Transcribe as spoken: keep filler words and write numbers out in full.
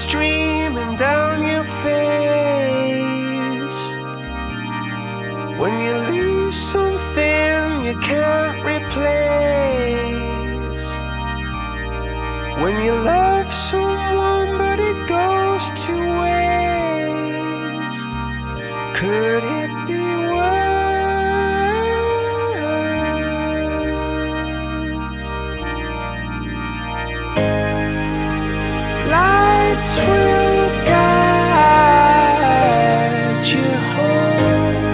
streaming down your face. When you lose something you can't replace. When you love someone but it goes to waste. Could it be worse? Lights will